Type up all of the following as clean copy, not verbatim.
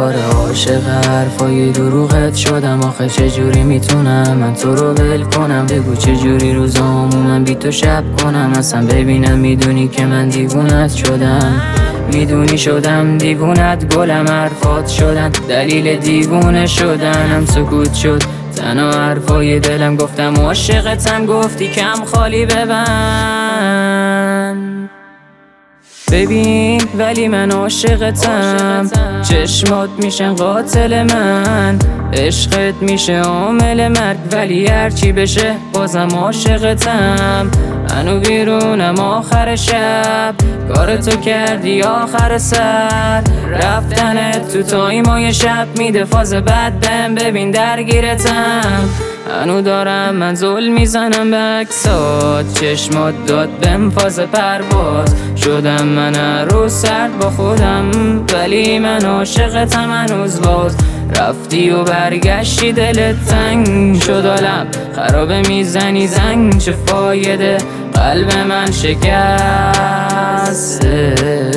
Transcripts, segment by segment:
آره عاشق حرفای دروغت شدم، آخه چجوری میتونم من تو رو ول کنم؟ بگو چجوری روزامو من بی تو شب کنم؟ اصلا ببینم میدونی که من دیوونت شدم، میدونی شدم دیوونت، گلم حرفات شدن دلیل دیوونه شدنم. سکوت شد تنها حرفای دلم، گفتم عاشقتم گفتی کم خالی ببند. ببین ولی من عاشقتم، چشمات میشن قاتل من، عشقت میشه عامل مرگ، ولی هرچی بشه بازم عاشقتم. منو بیرونم آخر شب، کار تو کردی آخر سر، رفتنت تو تایمای شب میده فاز بد بهم، ببین درگیرتم. هنو دارم من زل میزنم به عکسات، چشمات داد بهم فاز پرواز، شدم من رو سرد با خودم، ولی من عاشقتم هنوز باز. رفتی و برگشتی دلت تنگ شد، حالم خرابه میزنی زنگ، چه فایده قلب من شکسته.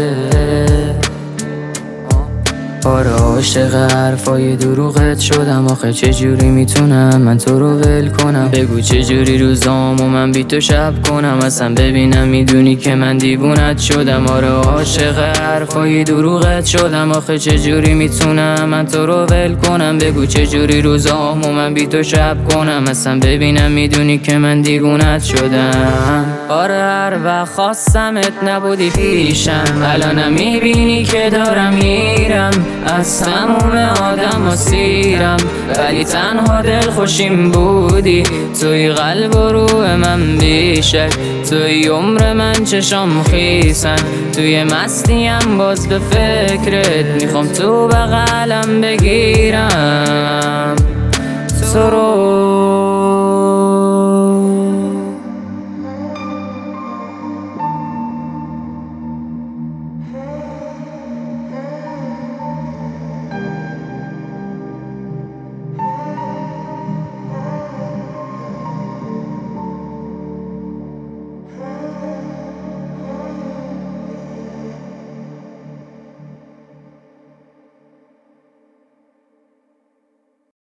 آره عاشق حرفای دروغت شدم، آخه چجوری میتونم من تو رو ول کنم؟ بگو چجوری روزامو من بی تو شب کنم؟ اصلا ببینم میدونی که من دیوونت شدم. آره عاشق حرفای دروغت شدم، آخه چجوری میتونم من تو رو ول کنم؟ بگو چجوری روزامو من بی تو شب کنم؟ اصلا ببینم میدونی که من دیوونت شدم. آره هر وقت خواستمت نبودی پیشم، الانم میبینی که دارم میرم، از تموم آدم و سیرم، ولی تنها دل خوشیم بودی. توی قلب و روح من بیشک، توی عمر من چشام خیسن، توی مستیم باز به فکرت، میخوام تو بغلم بگیرم تو رو.